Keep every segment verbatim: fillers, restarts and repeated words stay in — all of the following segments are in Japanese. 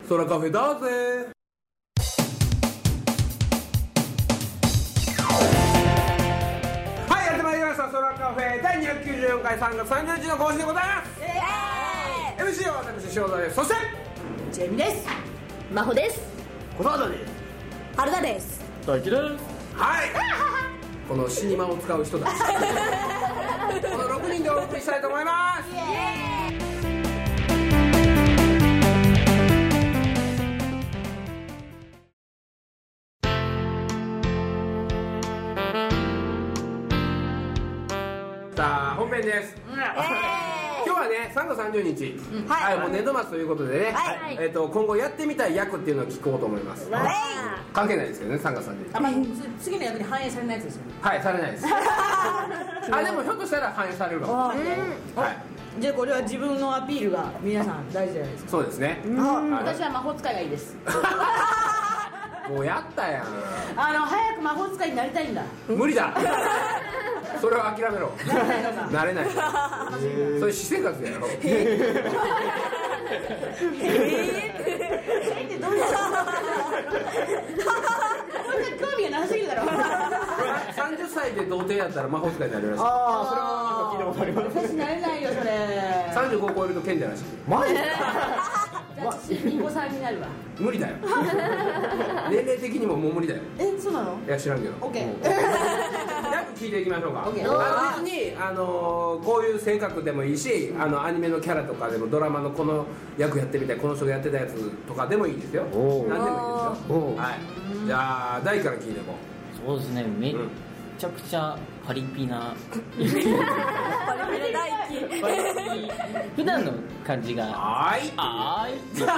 空カフェだぜ。はい、やってまいりました空カフェだいにひゃくきゅうじゅうよんかいさんがつさんじゅうにちの更新でございます。イエーイ。 エムシー は私塩田です。そしてジェミです。 真帆です。 小沢です。 春田です。 大輝です。 はい、この死に間を使う人たちこのろくにんでお送りしたいと思います。イエーイ。さあ本編です。今日はねさんがつさんじゅうにち、はい、もう年度末ということでね、えっと今後やってみたい役っていうのを聞こうと思います。関係ないですけどね、さんがつさんじゅうにち。 あ、まあ、次の役に反映されないやつですよね。 はい、されないですあ、でもひょっとしたら反映されるかも。はい。 じゃあこれは自分のアピールが皆さん大事じゃないですか。 そうですね。 私は魔法使いがいいです。 もうやったやん。 あの早く魔法使いになりたいんだ。 無理だそれは諦めろ。なれない。それ私生活やろ。 えってどういう興味がなさすぎるだろ。 さんじゅっさいで童貞やったら魔法使いになるらしい。 ああ、それはなんか聞いたことあります。 私なれないよそれ。 さんじゅうご超えると賢者らしい。 マジで？ 私リンゴさんになるわ。 無理だよ年齢的にももう無理だよ。 え、そうなの？ いや知らんけど。 オッケー。 役聞いていきましょうか。 オッケー。 あの別にあのこういう性格でもいいし、あのアニメのキャラとかでもドラマのこの役やってみたい、この人がやってたやつとかでもいいですよ。何でもいいですよ。はい。じゃあ大から聞いていこう。そうですね。めっちゃくちゃパリピなパリピな大輝。 普段の感じがはーいあー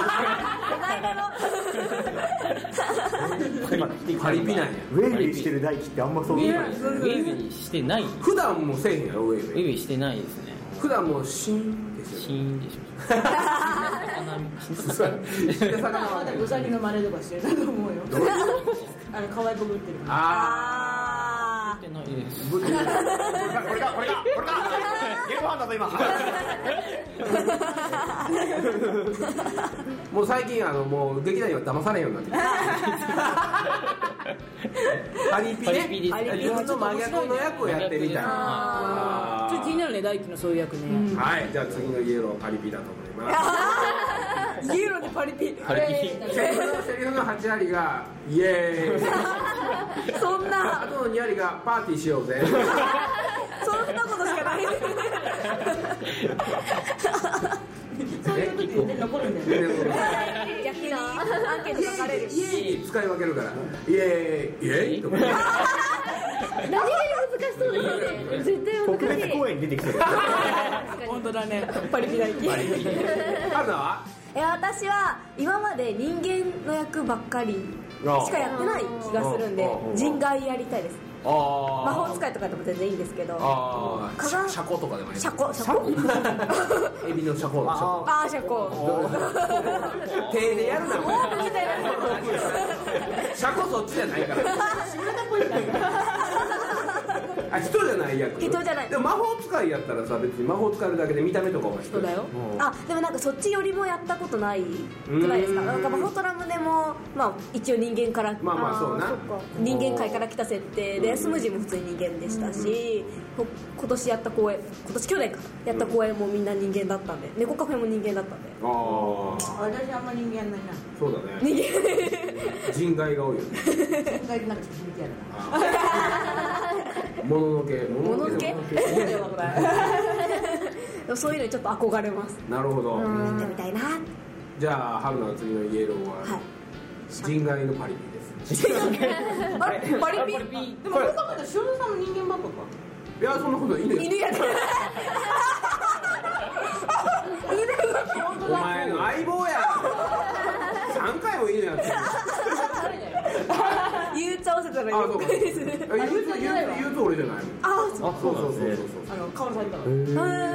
いパリピなんや。 ウェイウェイしてる大輝ってあんまそう見えない。 ウェイウェイしてない。 普段もせえへんやろ。ウェイウウェイウェイェイしてないですね。 普段もシーンですよ。 シーンでしょ。 まだウサギの真似とかしてると思うよ。あの可愛い子ぶってる。 あしてないです。 これかこれかこれかこれかゲームファンだぞ今もう最近あのもう劇団には騙されんようになってきたパリピね。自分の真逆の役をやってみたいな。 ちょっと気になるね、大輝のそういう役ね。 はい、じゃあ次のイエローパリピだと思います。 イエローでパリピ。 パリピ。 セリフのセリフのはち割がイエーイそんなあとのに割がパーティーしようぜそんなことしかないそういうこと言って残るんだよね。 逆にアンケート書かれる。 イエーイ使い分けるからイエーイイエーイとか何気に難しそうですよね。絶対難しい。 特別公演に出てきてる本当だね。パリピ大輝。 あるのはえ、私は今まで人間の役ばっかりしかやってない気がするんで、人外やりたいです。魔法使いとかでも全然いいんですけど、 ああ、 シャシャコとかでもいい。 シャコシャコエビのシャコ。 ああ、シャコ手でやるな。シャコそっちじゃないからあ、人じゃない役。 人じゃない。 でも魔法使いやったらさ、別に魔法使えるだけで見た目とかは人だよ。 あ、でもなんかそっちよりもやったことないくないですか。なんか魔法トラムでもまあ一応人間から、 まあまあそうな、 人間界から来た設定で、スムージーも普通に人間でしたし、今年やった公演、今年去年かやった公演もみんな人間だったんで、猫カフェも人間だったんで。 ああ、 私あんま人間やんないな。 そうだね。 人間人外が多いよね。 人外なんか響きやるな。 もののけ、 もののけそういうのにちょっと憧れます。 なるほど。 やってみたいな。 じゃあ春菜の次のイエローは人外のパリピです。 あれパリピ。 でもそう考えたら塩田さんも人間バットか。 いや、そんなこと犬や。 犬やってる。 お前の相棒や。さんかいも犬やってる。 ゆうちゃわせたらあ、そうか。ゆうつ、ゆうつ、ゆうつ俺じゃないの。 あ、 そうそうそうそう。 あのカオルさんいたから。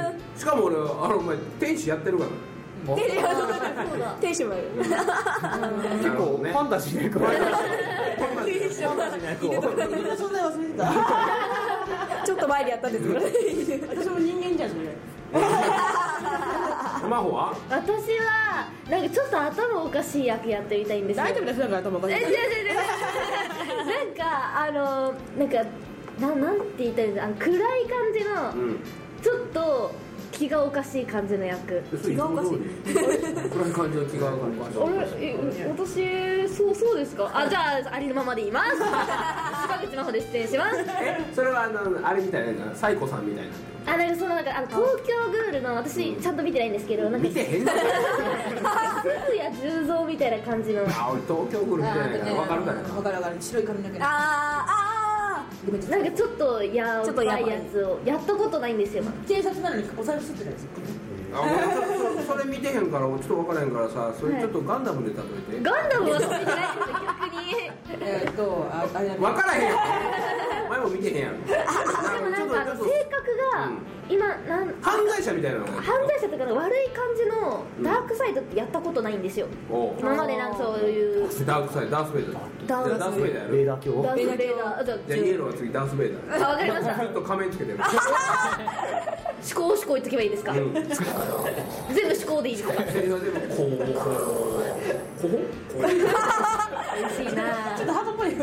しかも俺、あのお前天使やってるから。 天使もやる。 結構ファンタジーな役割。 天使もやる。 みんな存在忘れてた。 ちょっと前にやったんですけど。 私も人間じゃんそれ。 真帆は私はなんかちょっと頭おかしい役やってみたいんですよ。 大丈夫ですだから頭おかしいえ違う違う違うなんかあのなんかななんて言ったらいいんですか、あの暗い感じの、 うん、 ちょっと気がおかしい感じの役。 気がおかしい暗い感じの気がおかしい。 あれえ私そうそうですか。あじゃあありのままで言います坂口真帆で出演します。 えそれはあのあれみたいなサイコさんみたいな。 あなんかそのなんかあの東京グールの私ちゃんと見てないんですけど、なんか見てへんのかよ鈴谷十三みたいな感じの。 あ俺東京グール見てないから分かるかな。 分かる分かる白い髪の毛のあーあなんかちょっとやばいやつをやったことないんですよ。 警察なのにお財布吸ってないですよあ俺ちょっとそれ見てへんからちょっと分からへんからさ、それちょっとガンダムで例えて。 ガンダムは見てないですよ逆に。 えーっとああれ分からへんやんお前も見てへんやん。ででもなんかあの性格が今なん犯罪者みたいなのが犯罪者とかの悪い感じのダークサイドってやったことないんですよ。今までなんかそういうダークサイドダースベイダーダーダースベイダーやる。 レーダー鏡ダースレーダーあじゃあじゃあイエローは次ダースベイダー。 あわかりました。 ずっと仮面つけてる。 思考思考言っとけばいいですか。 うん全部思考でいいですか。 セリフは全部こうこうこうこう嬉しいなちょっとハートっぽい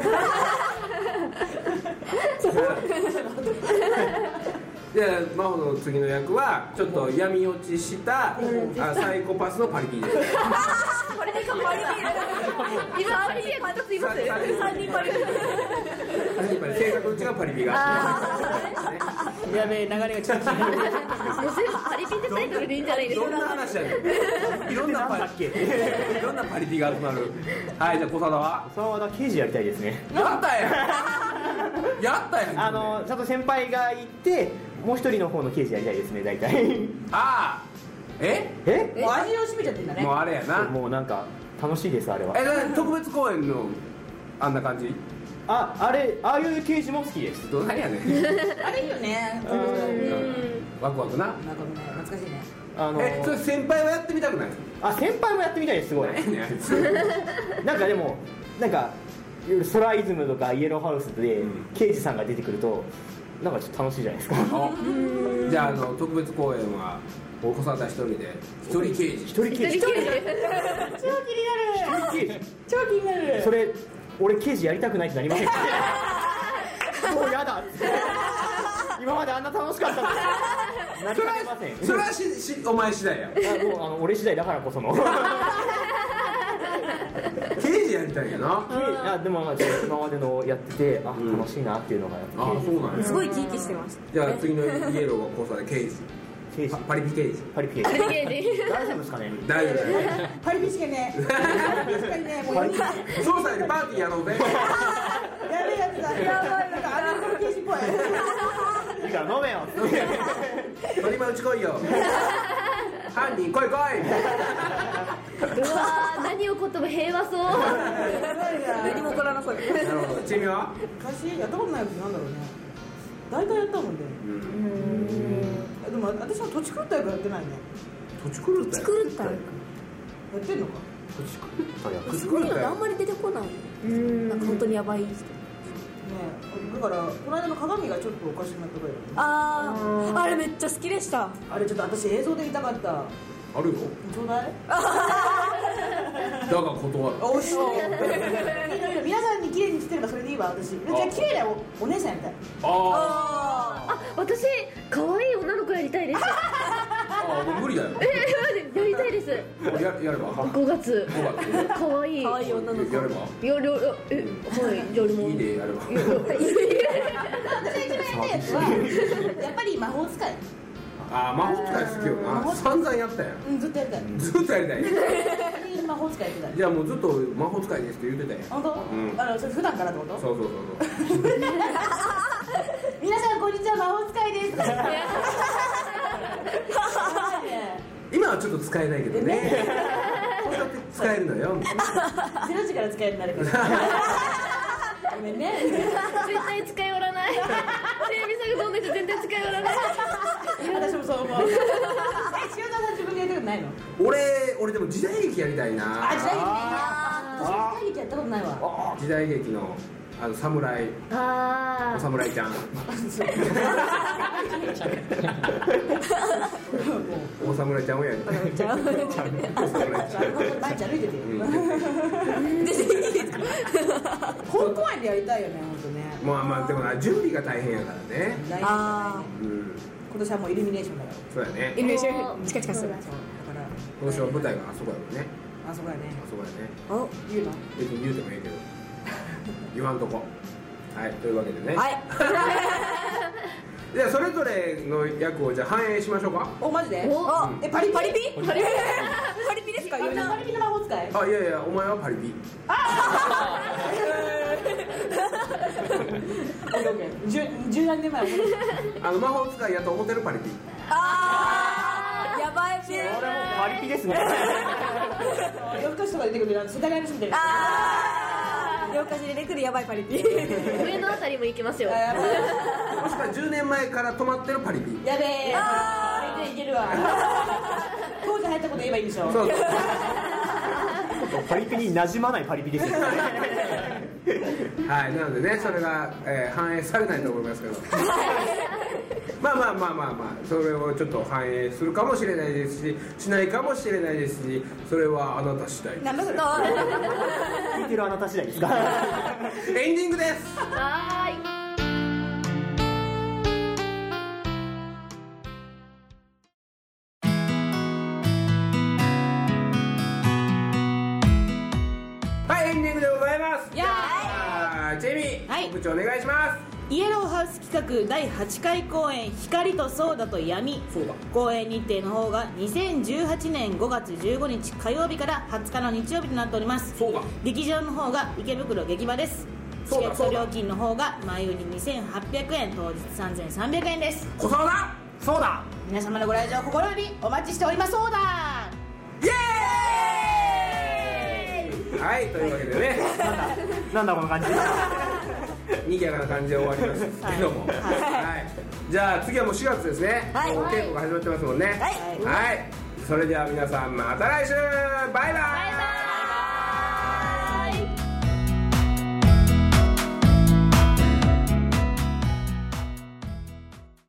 で真帆の次の役はちょっと闇落ちしたあサイコパスのパリピです。 パリピかパリピ今パリピや一つ言います三人パリピ性格の違うパリピがやべえ流れがちょっともう全部パリピってタイトルでいいんじゃないですか。 どんな話やねん。いろんなパリピいろんなパリピが集まる。はいじゃあ小貞は沢田刑事やりたいですね。 やったやんやったやん。 あのちゃんと先輩がいてもう一人の方の刑事やりたいですね大体ああええもう味を占めちゃってんだねもうあれやな。 もうなんか楽しいですあれは。 えだ特別公演のあんな感じああれああいう刑事も好きです。 どないやねん。 あれいいよねワクワクな。 なんかね懐かしいねあのえそれ先輩はやってみたくない。 あ先輩もやってみたいですすごい。 何やねんあいつなんかでもなんかソライズムとかイエローハウスで刑事さんが出てくるとなんかちょっと楽しいじゃないですか。 じゃああの特別公演は小貞一人で一人刑事一人刑事一人刑事超気になる刑事超気になるそれ俺刑事やりたくないってなりませんかもうやだって今まであんな楽しかったのになりかねません。 それはししお前次第や。 あもうあの俺次第だからこその刑事やりたいんやな。 あでも今までのやっててあ、うん、楽しいなっていうのがやっぱあそうなんや。 すごい生き生きしてました。 じゃあ次のイエローが交差で刑事刑事パリピ刑事パリピ刑事パリピ刑事大丈夫ですかね。 大丈夫だよ。 パリピしかね確かにねもうやべ捜査よりパーティーやろうぜ。 えやつだやばいなんかアメリカの刑事っぽいいいから飲めよ取り回し来いよ。犯人来い来い。 うわー何を言葉平和そう何も起こらなそう。 なるほど。チームは昔やったことないやつなんだろうね大体やったもんねでも私は土地狂った役やってないね土地狂ったや作ったらやってんのか土地狂ったやそういうのあんまり出てこない。うんなんか本当にやばい人。 ねだからこの間の鏡がちょっとおかしくなったぐらいあああれめっちゃ好きでした。 あれちょっと私映像で見たかったあるよ。 ちょうだいだが断る。 おし皆さんに綺麗にしてればそれでいいわ私じゃあ綺麗な お, お姉さんやりたいああ私可愛い女の子やりたいですああもう無理だよ。 えー、やりたいですややればごがつごがつ可愛い可愛い女の子。 やればやるえはいやるもんいいでやれば。 私が一番やりたいやつはやっぱり魔法使いああ魔法使い好きよな。散々やったやん。 うんずっとやりたいずっとやりたい。 魔法使いやってたいじゃあもうずっと魔法使いですって言ってたやん。 本当、 んあのそれ普段からってことそうそうそうそう。 皆さんこんにちは魔法使いです今はちょっと使えないけどね。こうやって使えるのよ。 ゼロ時から使えるようになるからごめんね絶対使いよらないテレビ作どんな人絶対使いよらない私もそう思うえ、塩田さん自分でやったことないの俺俺でも時代劇やりたいな。 あ、時代劇ね私時代劇やったことないわ時代劇のあの侍あお侍ちゃんお侍ちゃんをやるお侍ちゃん毎日歩いてて本公園でやりたいよね本当ね。 まあまあでもな準備が大変やからね。 来年あうん今年はもうイルミネーションだよ。 そうやね。 イルミネーションチカチカする。 だから今年は舞台があそこやもんね。 あそこやね。 あそこやね。 お言うの？ 別に言うてもいいけど言わんとこ。はいというわけでね。 はいじゃあそれぞれの役をじゃあ反映しましょうか。 おマジで？ おえパリピ？ パリピパリピパリピですか？ パリピのパリピの魔法使い？ あいやいやお前はパリピ。 十十何年前あの魔法使いやと思ってるパリピ。 あーやばいピ俺もパリピですね。 夜更かしとか出てくる世田谷の人みたいな。 あー夜更かしで出てくるやばいパリピ上のあたりも行きますよ。 やばいもしくはじゅうねんまえから止まってるパリピ。 やべえ。いけるわ。当時流行ったこと言えばいいんでしょ。 そうそうパリピに馴染まないパリピですよね。 はいなのでねそれが、えー反映されないと思いますけどまあまあまあまあまあそれをちょっと反映するかもしれないですししないかもしれないですしそれはあなた次第。 なんだそれ。 聞いてるあなた次第ですか。 エンディングです。 はーい。 はいエンディングでございます。 いやージェミー、 はい部長お願いします。 イエローハウス企画だいはちかい公演「光とソーダと闇」 そうだ公演日程の方がにせんじゅうはちねんごがつじゅうごにち火曜日からはつかの日曜日となっております。 そうだ劇場の方が池袋劇場です。チケットそうだそうだ料金の方が前売りにせんはっぴゃくえん当日さんぜんさんびゃくえんです。 小沢だそうだ。 皆様のご来場心よりお待ちしております。そうだイエーイはいというわけでねなんだこの感じ。 賑やかな感じで終わりますけども、はい、じゃあ次はもうしがつですね、 はいもう稽古が始まってますもんね、 はいはい、それでは皆さんまた来週バイバイ。 バイバイ。